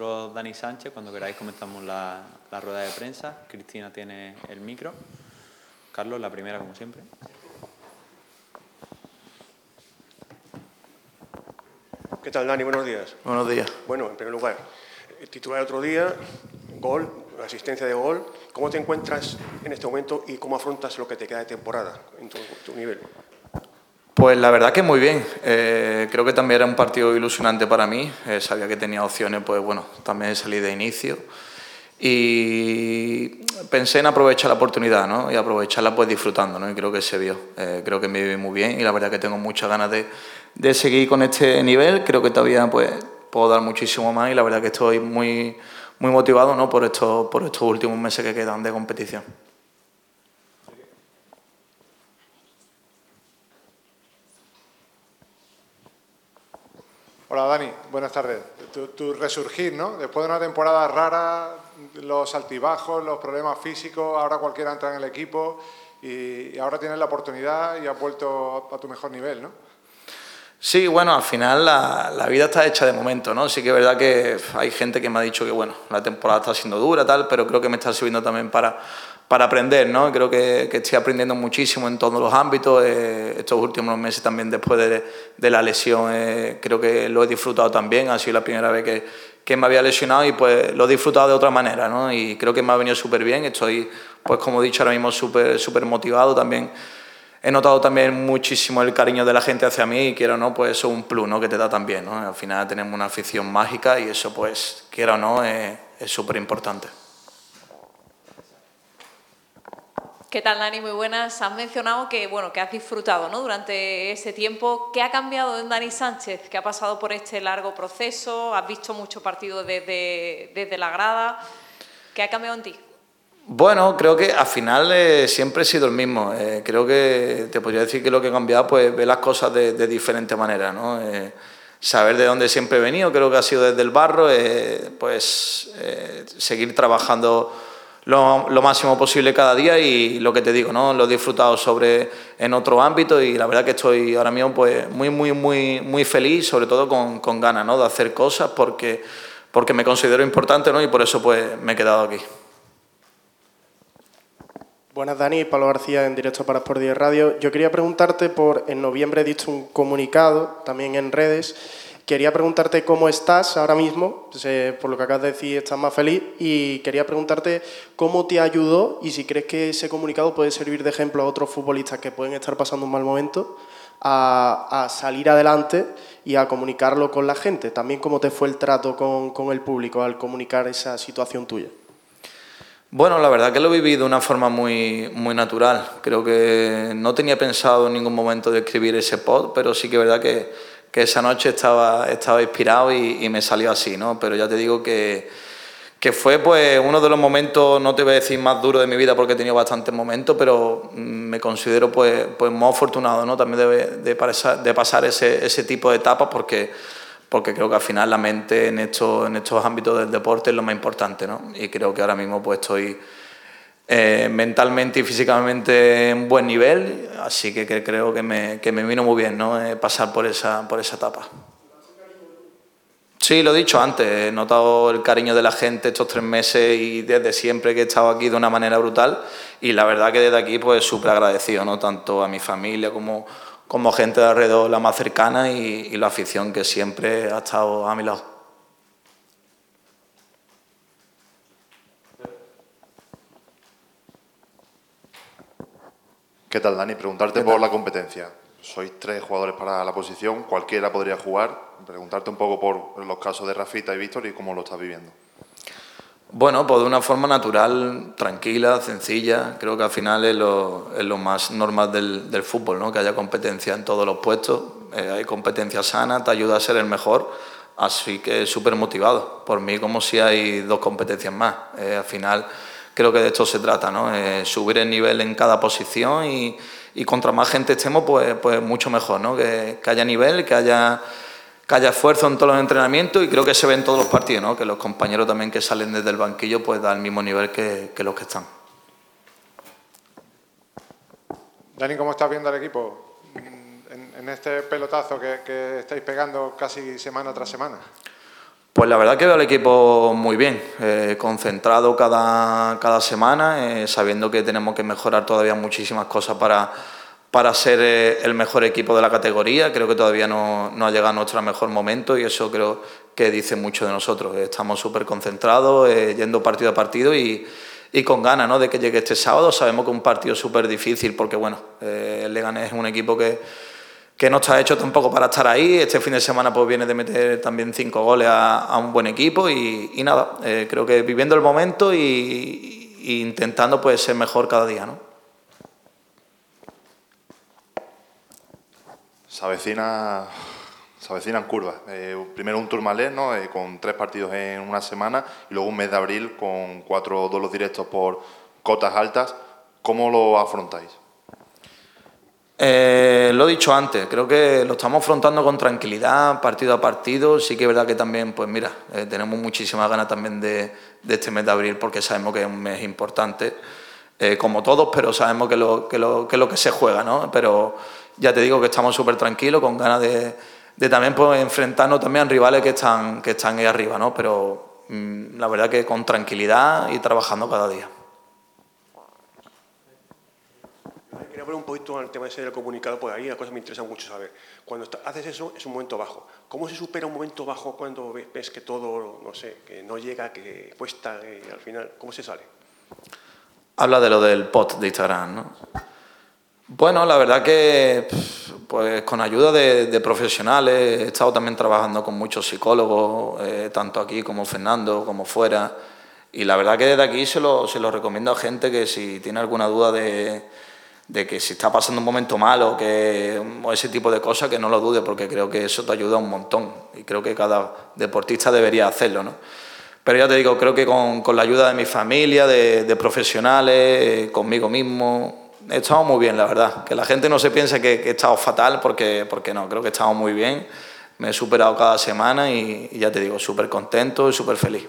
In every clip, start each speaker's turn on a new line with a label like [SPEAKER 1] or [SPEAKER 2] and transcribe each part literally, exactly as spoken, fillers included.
[SPEAKER 1] vosotros Dani Sánchez. Cuando queráis comenzamos la, la rueda de prensa. Cristina tiene el micro. Carlos, la primera como siempre.
[SPEAKER 2] ¿Qué tal, Dani? Buenos días.
[SPEAKER 3] Buenos días.
[SPEAKER 2] Bueno, en primer lugar, el titular el otro día, gol, asistencia de gol. ¿Cómo te encuentras en este momento y cómo afrontas lo que te queda de temporada en tu, tu nivel?
[SPEAKER 3] Pues la verdad que muy bien. Eh, creo que también era un partido ilusionante para mí. Eh, sabía que tenía opciones, pues bueno, también salí de inicio. Y pensé en aprovechar la oportunidad, ¿no? Y aprovecharla pues disfrutando, ¿no? Y creo que se vio. Eh, creo que me viví muy bien y la verdad que tengo muchas ganas de, de seguir con este nivel. Creo que todavía pues puedo dar muchísimo más y la verdad que estoy muy, muy motivado, ¿no? por, estos, por estos últimos meses que quedan de competición.
[SPEAKER 4] Hola Dani, buenas tardes. Tu, tu resurgir, ¿no? Después de una temporada rara, los altibajos, los problemas físicos, ahora cualquiera entra en el equipo y, y ahora tienes la oportunidad y has vuelto a, a tu mejor nivel, ¿no?
[SPEAKER 3] Sí, bueno, al final la, la vida está hecha de momento, ¿no? Sí que es verdad que hay gente que me ha dicho que, bueno, la temporada está siendo dura, tal, pero creo que me está sirviendo también para, para aprender, ¿no? Creo que, que estoy aprendiendo muchísimo en todos los ámbitos. Eh, estos últimos meses también después de, de la lesión eh, creo que lo he disfrutado también. Ha sido la primera vez que, que me había lesionado y pues lo he disfrutado de otra manera, ¿no? Y creo que me ha venido súper bien. Estoy, pues como he dicho, ahora mismo súper súper motivado también. He notado también muchísimo el cariño de la gente hacia mí y quiero o no, pues eso es un plus, ¿no? Que te da también, ¿no? Al final tenemos una afición mágica y eso, pues, quiera o no, es súper importante.
[SPEAKER 5] ¿Qué tal, Dani? Muy buenas. Has mencionado que, bueno, que has disfrutado, ¿no? Durante ese tiempo. ¿Qué ha cambiado en Dani Sánchez? ¿Que ha pasado por este largo proceso? ¿Has visto muchos partidos desde, desde la grada? ¿Qué ha cambiado en ti?
[SPEAKER 3] Bueno, creo que al final eh, siempre he sido el mismo. Eh, creo que te podría decir que lo que ha cambiado, pues ver las cosas de, de diferente manera, ¿no? Eh, saber de dónde siempre he venido, creo que ha sido desde el barro, eh, pues eh, seguir trabajando lo, lo máximo posible cada día y lo que te digo, ¿no? Lo he disfrutado sobre en otro ámbito y la verdad que estoy ahora mismo pues muy, muy, muy, muy feliz, sobre todo con, con ganas, ¿no? De hacer cosas porque, porque me considero importante, ¿no? Y por eso pues me he quedado aquí.
[SPEAKER 6] Buenas, Dani. Pablo García, en directo para Sport diez Radio. Yo quería preguntarte por, en noviembre he visto un comunicado, también en redes. Quería preguntarte cómo estás ahora mismo, pues, por lo que acabas de decir, estás más feliz. Y quería preguntarte cómo te ayudó y si crees que ese comunicado puede servir de ejemplo a otros futbolistas que pueden estar pasando un mal momento, a, a salir adelante y a comunicarlo con la gente. También cómo te fue el trato con, con el público al comunicar esa situación tuya.
[SPEAKER 3] Bueno, la verdad que lo viví de una forma muy, muy natural. Creo que no tenía pensado en ningún momento de escribir ese pod, pero sí que es verdad que, que esa noche estaba, estaba inspirado y, y me salió así, ¿no? Pero ya te digo que, que fue pues uno de los momentos, no te voy a decir más duros de mi vida porque he tenido bastantes momentos, pero me considero pues, pues más afortunado, ¿no? También de, de, pasar, de pasar ese, ese tipo de etapas porque... porque creo que al final la mente en estos, en estos ámbitos del deporte es lo más importante, ¿no? Y creo que ahora mismo pues estoy eh, mentalmente y físicamente en buen nivel, así que, que creo que me, que me vino muy bien, ¿no? Eh, pasar por esa, por esa etapa. Sí, lo he dicho antes, he notado el cariño de la gente estos tres meses y desde siempre que he estado aquí de una manera brutal y la verdad que desde aquí pues súper agradecido, ¿no? Tanto a mi familia como... como gente de alrededor la más cercana y, y la afición que siempre ha estado a mi lado.
[SPEAKER 7] ¿Qué tal, Dani? Preguntarte por la competencia. Sois tres jugadores para la posición, cualquiera podría jugar. Preguntarte un poco por los casos de Rafita y Víctor y cómo lo estás viviendo.
[SPEAKER 3] Bueno, pues de una forma natural, tranquila, sencilla. Creo que al final es lo, es lo más normal del, del fútbol, ¿no? Que haya competencia en todos los puestos. Eh, hay competencia sana, te ayuda a ser el mejor. Así que súper motivado. Por mí como si hay dos competencias más. Eh, al final creo que de esto se trata, ¿no? Eh, subir el nivel en cada posición y, y contra más gente estemos, pues, pues mucho mejor, ¿no? Que, que haya nivel, que haya... que haya esfuerzo en todos los entrenamientos y creo que se ve en todos los partidos, ¿no? Que los compañeros también que salen desde el banquillo pues dan el mismo nivel que, que los que están.
[SPEAKER 4] Dani, ¿cómo estás viendo al equipo en, en este pelotazo que, que estáis pegando casi semana tras semana?
[SPEAKER 3] Pues la verdad que veo al equipo muy bien, eh, concentrado cada, cada semana, eh, sabiendo que tenemos que mejorar todavía muchísimas cosas para, para ser eh, el mejor equipo de la categoría. Creo que todavía no, no ha llegado nuestro mejor momento y eso creo que dice mucho de nosotros. Estamos súper concentrados, eh, yendo partido a partido y, y con ganas, ¿no?, de que llegue este sábado. Sabemos que es un partido súper difícil porque bueno, eh, el Leganés es un equipo que... que no está hecho tampoco para estar ahí. Este fin de semana pues viene de meter también cinco goles a, a un buen equipo y, y nada, eh, creo que viviendo el momento y, y intentando pues ser mejor cada día, ¿no?
[SPEAKER 7] Se avecina, se avecinan curvas. Eh, primero un Tourmalet, ¿no?, eh, con tres partidos en una semana y luego un mes de abril con cuatro duelos directos por cotas altas. ¿Cómo lo afrontáis?
[SPEAKER 3] Eh, lo he dicho antes, creo que lo estamos afrontando con tranquilidad, partido a partido. Sí que es verdad que también, pues mira, eh, tenemos muchísimas ganas también de, de este mes de abril porque sabemos que es un mes importante, eh, como todos, pero sabemos que lo que, lo, que, lo que se juega, ¿no? Pero ya te digo que estamos súper tranquilos, con ganas de, de también pues, enfrentarnos también a rivales que están, que están ahí arriba, ¿no? Pero mmm, la verdad que con tranquilidad y trabajando cada día.
[SPEAKER 2] Quería poner un poquito al tema ese del comunicado, porque ahí la cosa me interesa mucho saber. Cuando está, haces eso, es un momento bajo. ¿Cómo se supera un momento bajo cuando ves que todo, no sé, que no llega, que cuesta, que al final, ¿cómo se sale?
[SPEAKER 3] Habla de lo del post de Instagram, ¿no? Bueno, la verdad que pues con ayuda de, de profesionales, he estado también trabajando con muchos psicólogos, eh, tanto aquí como Fernando, como fuera, y la verdad que desde aquí se lo, se lo recomiendo a gente que si tiene alguna duda de... de que si está pasando un momento malo que, o ese tipo de cosas, que no lo dude, porque creo que eso te ayuda un montón y creo que cada deportista debería hacerlo, ¿no? Pero ya te digo, creo que con, con la ayuda de mi familia, de, de profesionales, eh, conmigo mismo, he estado muy bien, la verdad. Que la gente no se piense que, que he estado fatal, porque, porque no, creo que he estado muy bien, me he superado cada semana y, y ya te digo, súper contento y súper feliz.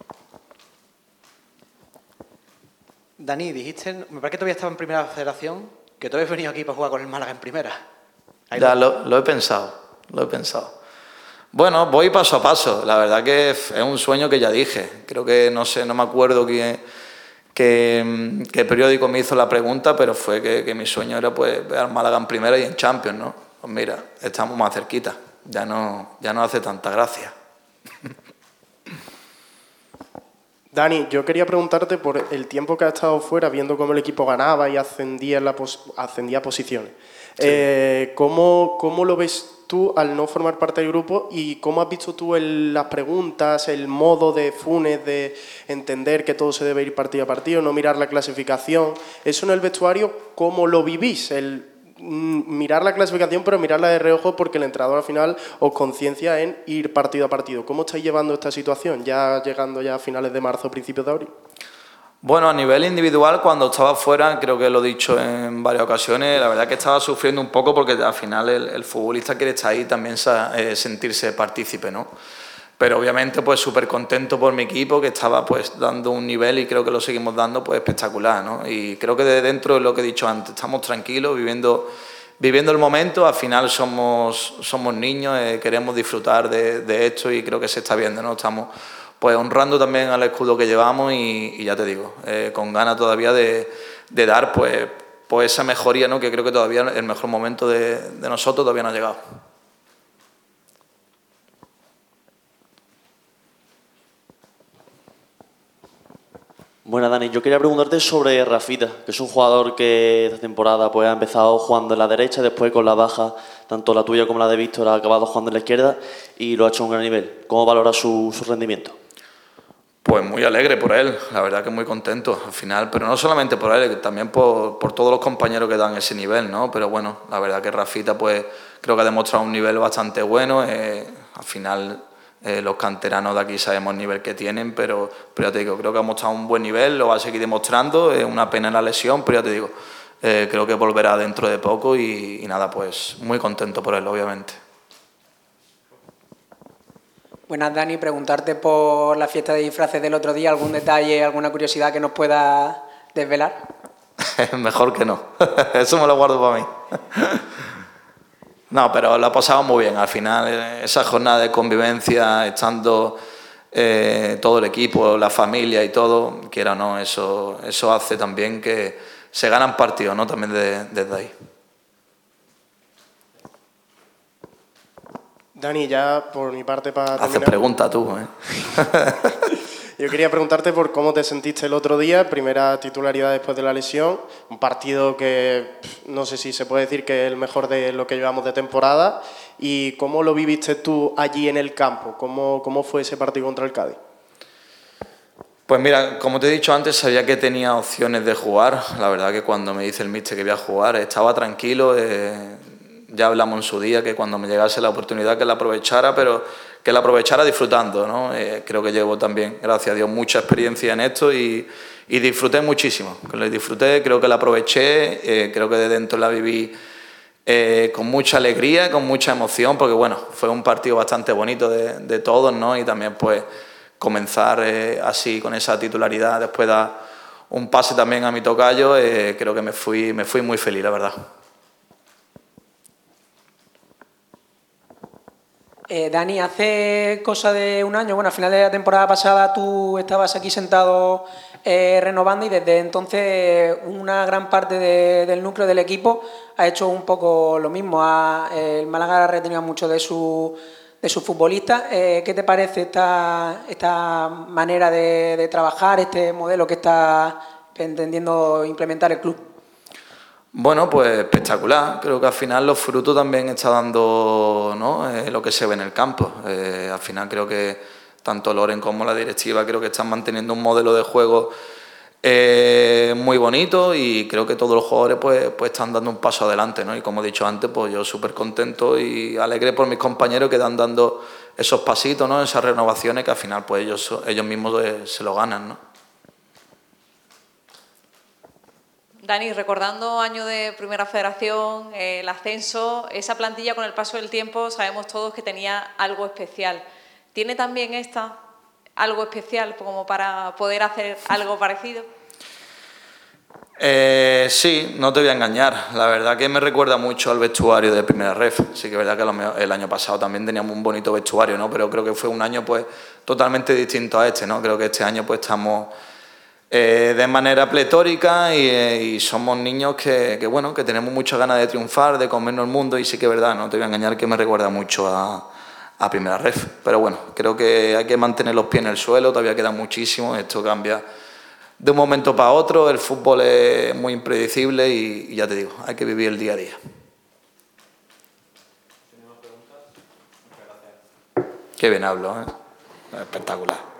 [SPEAKER 8] Dani, dijiste, me parece que todavía estaba en primera federación, que tú habías venido aquí para jugar con el Málaga en primera. Ahí
[SPEAKER 3] ya
[SPEAKER 8] lo...
[SPEAKER 3] Lo, lo he pensado, lo he pensado. Bueno, voy paso a paso. La verdad que es un sueño que ya dije. Creo que, no sé, no me acuerdo quién, qué, qué periódico me hizo la pregunta, pero fue que, que mi sueño era pues ver al Málaga en primera y en Champions, ¿no? Pues mira, estamos más cerquita. Ya no, ya no hace tanta gracia.
[SPEAKER 6] Dani, yo quería preguntarte por el tiempo que has estado fuera, viendo cómo el equipo ganaba y ascendía, en la pos ascendía a posiciones. Sí. Eh, ¿cómo, ¿Cómo lo ves tú al no formar parte del grupo y cómo has visto tú el, las preguntas, el modo de Funes de entender que todo se debe ir partido a partido, no mirar la clasificación? Eso en el vestuario, ¿cómo lo vivís? El mirar la clasificación, pero mirarla de reojo porque el entrenador al final os conciencia en ir partido a partido. ¿Cómo estáis llevando esta situación, ya llegando ya a finales de marzo, principios de abril?
[SPEAKER 3] Bueno, a nivel individual, cuando estaba fuera, creo que lo he dicho en varias ocasiones, la verdad que estaba sufriendo un poco porque al final el, el futbolista quiere estar ahí y también eh, sentirse partícipe, ¿no? Pero obviamente pues súper contento por mi equipo, que estaba pues dando un nivel y creo que lo seguimos dando pues espectacular, ¿no? Y creo que de dentro de lo que he dicho antes, estamos tranquilos, viviendo, viviendo el momento. Al final somos, somos niños, eh, queremos disfrutar de, de esto y creo que se está viendo, ¿no? Estamos pues honrando también al escudo que llevamos y, y ya te digo, eh, con ganas todavía de, de dar pues, pues esa mejoría, ¿no? Que creo que todavía el mejor momento de, de nosotros todavía no ha llegado.
[SPEAKER 9] Bueno, Dani, yo quería preguntarte sobre Rafita, que es un jugador que esta temporada pues, ha empezado jugando en la derecha, después con la baja, tanto la tuya como la de Víctor, ha acabado jugando en la izquierda y lo ha hecho a un gran nivel. ¿Cómo valora su, su rendimiento?
[SPEAKER 3] Pues muy alegre por él, la verdad que muy contento al final, pero no solamente por él, también por, por todos los compañeros que dan ese nivel, ¿no? Pero bueno, la verdad que Rafita pues creo que ha demostrado un nivel bastante bueno, eh, al final... Eh, los canteranos de aquí sabemos el nivel que tienen, pero, pero ya te digo, creo que ha mostrado un buen nivel, lo va a seguir demostrando, es una pena la lesión, pero ya te digo, eh, creo que volverá dentro de poco y, y nada, pues muy contento por él, obviamente.
[SPEAKER 10] Buenas, Dani, preguntarte por la fiesta de disfraces del otro día, algún detalle, alguna curiosidad que nos pueda desvelar.
[SPEAKER 3] Mejor que no, eso me lo guardo para mí. No, pero lo ha pasado muy bien. Al final, esa jornada de convivencia, estando eh, todo el equipo, la familia y todo, quiera o no, eso, eso hace también que se ganan partidos, ¿no? También de, desde ahí.
[SPEAKER 6] Dani, ya por mi parte para
[SPEAKER 3] Haces
[SPEAKER 6] terminar...
[SPEAKER 3] pregunta tú, ¿eh?
[SPEAKER 6] Yo quería preguntarte por cómo te sentiste el otro día, primera titularidad después de la lesión, un partido que no sé si se puede decir que es el mejor de lo que llevamos de temporada, y cómo lo viviste tú allí en el campo, cómo, cómo fue ese partido contra el Cádiz.
[SPEAKER 3] Pues mira, como te he dicho antes, sabía que tenía opciones de jugar. La verdad que cuando me dice el míster que voy a jugar, estaba tranquilo. Eh, ya hablamos en su día que cuando me llegase la oportunidad que la aprovechara, pero que la aprovechara disfrutando, ¿no? Eh, creo que llevo también, gracias a Dios, mucha experiencia en esto y, y disfruté muchísimo. Que lo disfruté, creo que la aproveché, eh, creo que de dentro la viví eh, con mucha alegría, con mucha emoción, porque bueno, fue un partido bastante bonito de, de todos, ¿no? Y también pues comenzar eh, así con esa titularidad, después dar un pase también a mi tocayo, eh, creo que me fui, me fui muy feliz, la verdad.
[SPEAKER 10] Eh, Dani, hace cosa de un año, bueno, a final de la temporada pasada tú estabas aquí sentado eh, renovando y desde entonces una gran parte de, del núcleo del equipo ha hecho un poco lo mismo. Ha, eh, el Málaga ha retenido mucho de su de sus futbolistas. Eh, ¿Qué te parece esta, esta manera de, de trabajar, este modelo que está entendiendo implementar el club?
[SPEAKER 3] Bueno, pues espectacular. Creo que al final los frutos también está dando, ¿no? eh, lo que se ve en el campo. Eh, al final creo que tanto Loren como la directiva creo que están manteniendo un modelo de juego eh, muy bonito y creo que todos los jugadores pues, pues están dando un paso adelante, ¿no? Y como he dicho antes, pues yo súper contento y alegre por mis compañeros que están dando esos pasitos, ¿no? Esas renovaciones que al final pues ellos, ellos mismos eh, se lo ganan, ¿no?
[SPEAKER 5] Dani, recordando año de Primera Federación, eh, el ascenso, esa plantilla con el paso del tiempo sabemos todos que tenía algo especial. ¿Tiene también esta algo especial como para poder hacer algo parecido?
[SPEAKER 3] Eh, sí, no te voy a engañar. La verdad que me recuerda mucho al vestuario de Primera Ref. Sí que es verdad que el año pasado también teníamos un bonito vestuario, ¿no? Pero creo que fue un año pues totalmente distinto a este, ¿no? Creo que este año pues estamos Eh, de manera pletórica y, eh, y somos niños que, que, bueno, que tenemos muchas ganas de triunfar, de comernos el mundo y sí que es verdad, no te voy a engañar que me recuerda mucho a, a Primera Ref. Pero bueno, creo que hay que mantener los pies en el suelo, todavía queda muchísimo, esto cambia de un momento para otro, el fútbol es muy impredecible y, y ya te digo, hay que vivir el día a día. Qué bien hablo, ¿eh? Espectacular.